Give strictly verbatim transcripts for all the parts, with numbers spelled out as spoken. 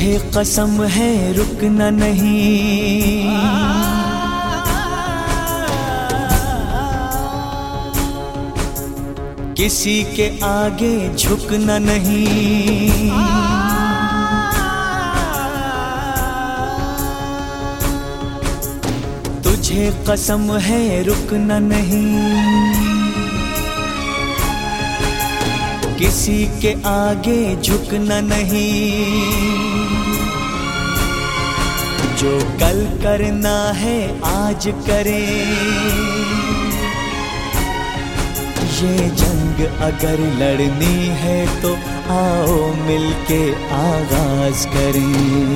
तुझे कसम है रुकना नहीं, किसी के आगे झुकना नहीं। तुझे कसम है रुकना नहीं, किसी के आगे झुकना नहीं। जो कल करना है आज करें, ये जंग अगर लड़नी है तो आओ मिलके आगाज करें,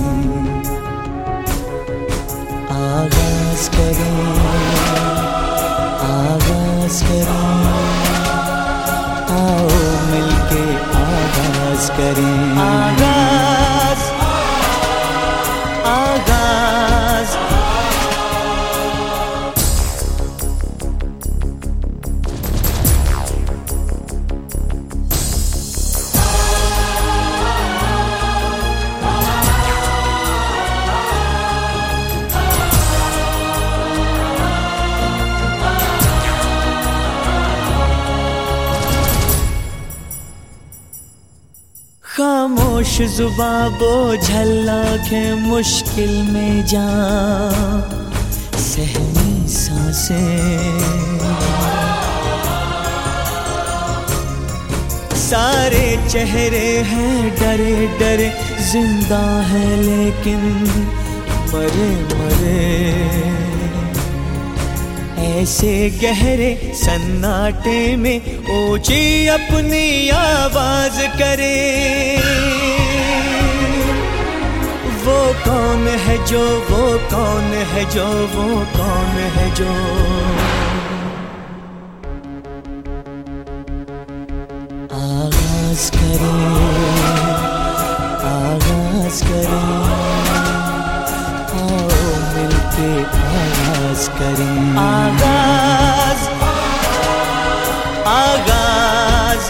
आगाज करें, आगाज करें, आओ मिलके आगाज करें, आगाज आगाज। खामोश जुबां बोझल आँखें मुश्किल में जा, सहमी सांसें, सारे चेहरे हैं डरे डरे, जिंदा है लेकिन मरे मरे। ऐसे गहरे सन्नाटे में ऊंची अपनी आवाज करे, वो कौन है जो, वो कौन है जो, वो कौन है जो। आगाज करें, आगाज करें, आओ मिलके आगाज करें, आगाज आगाज।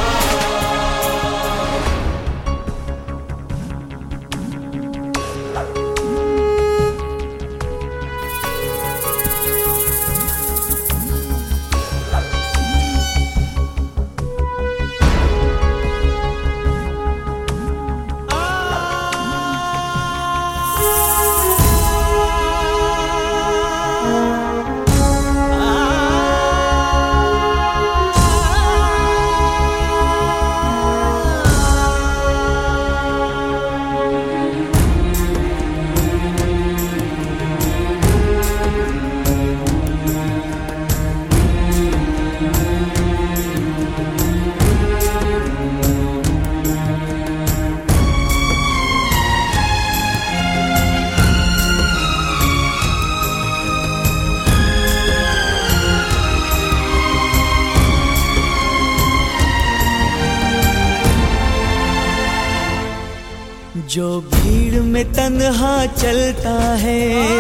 जो भीड़ में तन्हा चलता है,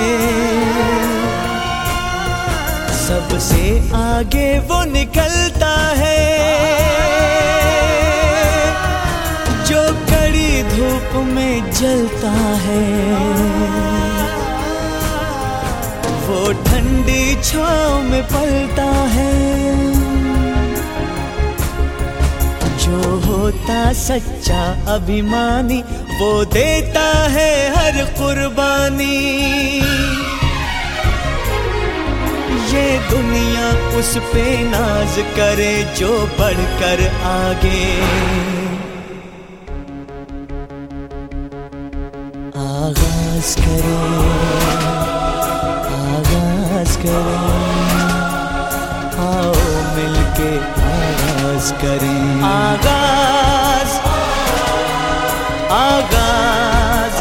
सबसे आगे वो निकलता है। जो कड़ी धूप में जलता है, वो ठंडी छांव में पलता है। जो होता सच्चा अभिमानी, वो देता है हर कुर्बानी। ये दुनिया उस पे नाज करे जो बढ़कर आगे। आगाज करें, आगाज करें, आओ मिलके आगाज करें, आगाज आगाज।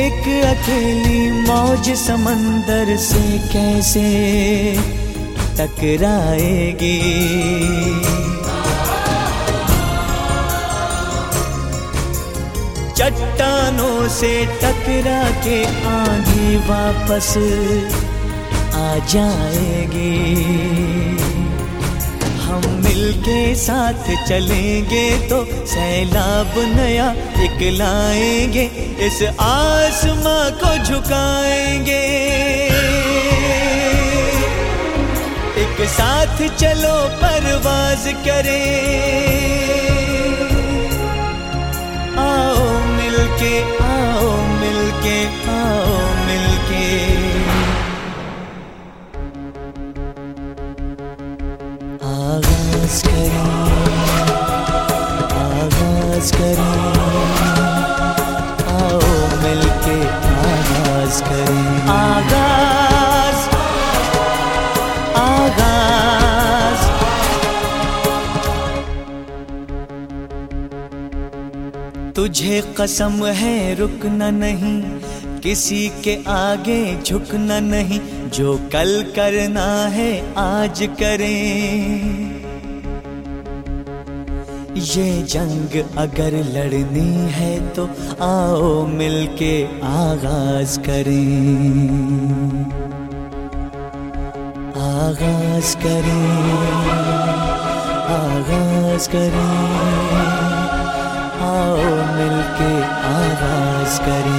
एक अकेली मौज समंदर से कैसे टकराएगी। चट्टानों से टकरा के आंधी वापस आ जाएगी। हम मिलके साथ चलेंगे तो सैलाब नया एक लाएंगे, इस आसमां को झुकाएंगे। एक साथ चलो परवाज करें, आओ मिलके, आओ मिलके, आओ मिलके। आगाज करें, आगाज करें, आओ मिलके आगाज करें। आगाज, आगाज। तुझे कसम है रुकना नहीं, किसी के आगे झुकना नहीं, जो कल करना है आज करें। ये जंग अगर लड़नी है तो आओ मिलके आगाज करें। आगाज करें, आगाज करें, आओ मिलके आगाज करें।